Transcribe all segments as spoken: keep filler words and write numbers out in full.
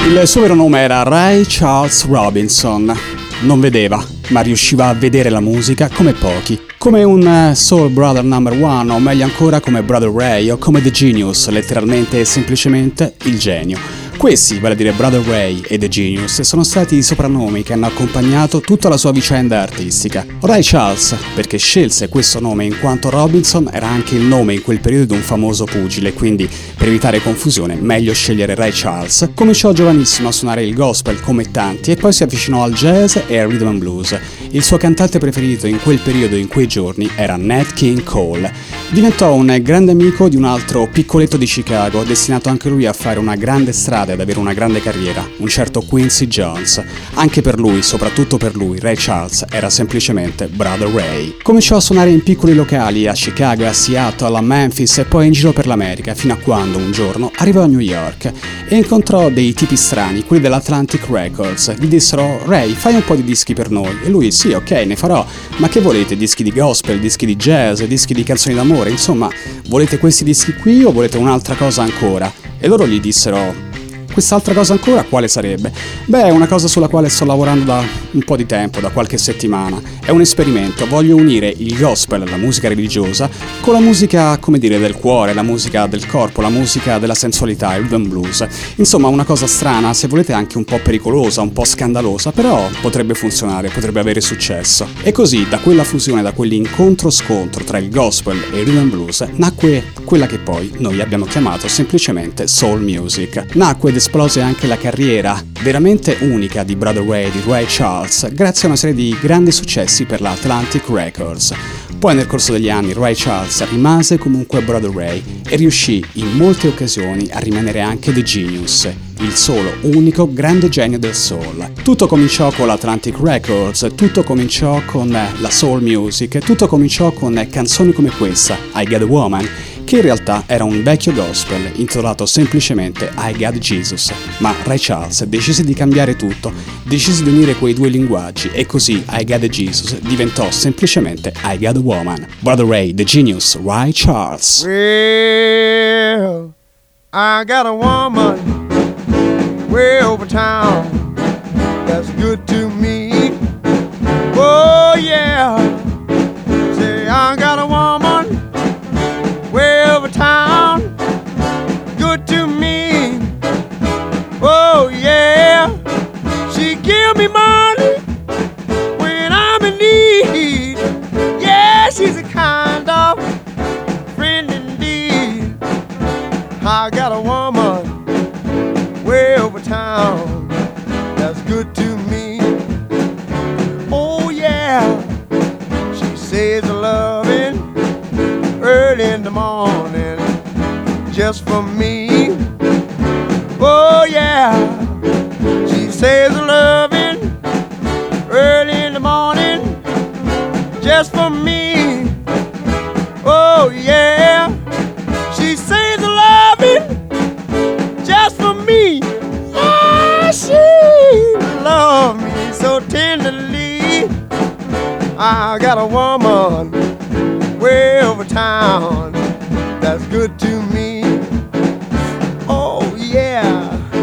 Il suo vero nome era Ray Charles Robinson. Non vedeva, ma riusciva a vedere la musica come pochi. Come un Soul Brother number one, o meglio ancora come Brother Ray, o come The Genius, letteralmente e semplicemente il genio. Questi, vale a dire Brother Ray e The Genius, sono stati i soprannomi che hanno accompagnato tutta la sua vicenda artistica. Ray Charles, perché scelse questo nome in quanto Robinson era anche il nome in quel periodo di un famoso pugile, quindi per evitare confusione meglio scegliere Ray Charles. Cominciò giovanissimo a suonare il gospel come tanti e poi si avvicinò al jazz e al rhythm and blues. Il suo cantante preferito in quel periodo e in quei giorni era Nat King Cole. Diventò un grande amico di un altro piccoletto di Chicago, destinato anche lui a fare una grande strada ad avere una grande carriera, un certo Quincy Jones. Anche per lui, soprattutto per lui, Ray Charles era semplicemente Brother Ray. Cominciò a suonare in piccoli locali a Chicago, a Seattle, a Memphis e poi in giro per l'America, fino a quando un giorno arrivò a New York e incontrò dei tipi strani, quelli dell'Atlantic Records. Gli dissero: Ray, fai un po' di dischi per noi. E lui: sì, ok, ne farò. Ma che volete? Dischi di gospel, dischi di jazz, dischi di canzoni d'amore? Insomma, volete questi dischi qui o volete un'altra cosa ancora? E loro gli dissero: quest'altra cosa ancora quale sarebbe? Beh, è una cosa sulla quale sto lavorando da un po' di tempo, da qualche settimana. È un esperimento, voglio unire il gospel, la musica religiosa, con la musica, come dire, del cuore, la musica del corpo, la musica della sensualità, il rhythm blues. Insomma, una cosa strana, se volete anche un po' pericolosa, un po' scandalosa, però potrebbe funzionare, potrebbe avere successo. E così, da quella fusione, da quell'incontro-scontro tra il gospel e il rhythm blues, nacque quella che poi noi abbiamo chiamato semplicemente soul music. Nacque ed esplose anche la carriera veramente unica di Brother Ray, di Ray Charles, grazie a una serie di grandi successi per la Atlantic Records. Poi nel corso degli anni Ray Charles rimase comunque Brother Ray e riuscì in molte occasioni a rimanere anche The Genius, il solo, unico, grande genio del soul. Tutto cominciò con l'Atlantic Records, tutto cominciò con la soul music, tutto cominciò con canzoni come questa, I Got a Woman, che in realtà era un vecchio gospel intitolato semplicemente I Got Jesus. Ma Ray Charles decise di cambiare tutto, decise di unire quei due linguaggi e così I Got Jesus diventò semplicemente I Got a Woman. Brother Ray, The Genius, Ray Charles. Well, I got a woman way over town that's good to me. Oh yeah, say I got a woman way over town, good to me. Oh yeah, she give me money when I'm in need. Yeah, she's a kind of friend indeed. I got a woman way over town that's good to me. Oh yeah, she says loving early in the morning just for me. Oh yeah, she says loving early in the morning just for me. Oh yeah, she says loving just for me. Yeah, she loves me so tenderly. I got a woman way over town that's good to me. Oh yeah.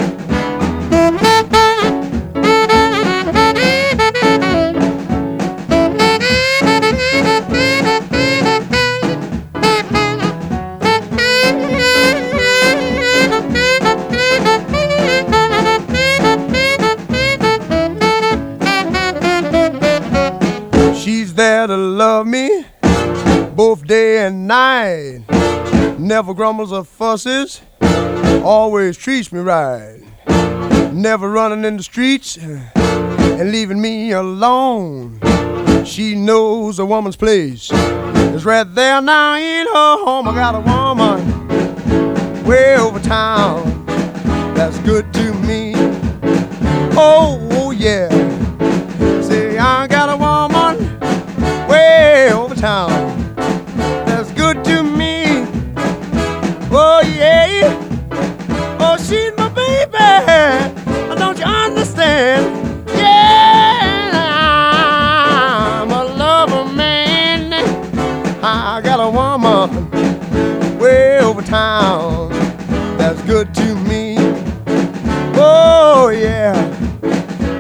She's there to love me both day and night, never grumbles or fusses, always treats me right, never running in the streets and leaving me alone. She knows a woman's place is right there now in her home. I got a woman way over town that's good to me. Oh, oh yeah, say I got a woman way over town that's good to me. Oh yeah, oh she's my baby, don't you understand? Yeah, I'm a lover man. I got a woman way over town that's good to me. Oh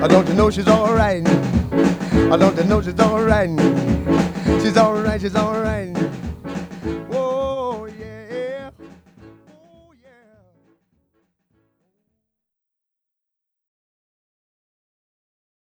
Don't you know she's alright? Don't you know she's alright? She's alright, she's alright.